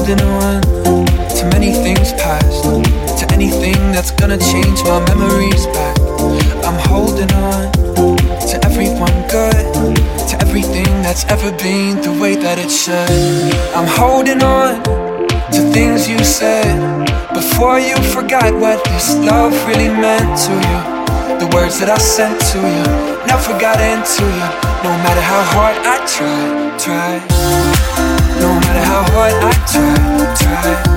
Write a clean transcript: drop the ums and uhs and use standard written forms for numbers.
holding on to many things past, to anything that's gonna change my memories back. I'm holding on to everyone good, to everything that's ever been the way that it should. I'm holding on to things you said before you forgot what this love really meant to you. The words that I sent to you never got into you. No matter how hard I tried. No matter how hard I tried.